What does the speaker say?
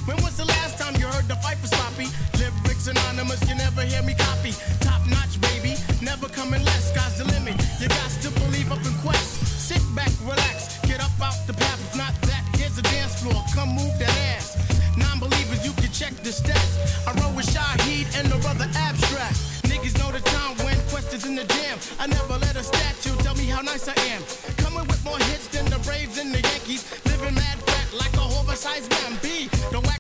When was the last time you heard the fight for sloppy? Lyrics anonymous, you never hear me copy. Top notch, baby, never coming less. Sky's the limit, you got to believe up in quest. Sit back, relax, get up out the path. If not that, here's the dance floor, come move that ass. Non-believers, you can check the stats. I roll with Shaheed and the brother Abstract. Niggas know the time when questions in the jam. I never let a statue tell me how nice I am. Coming with more hits than the Braves and the Yankees. Living mad fat like a oversized man. B, the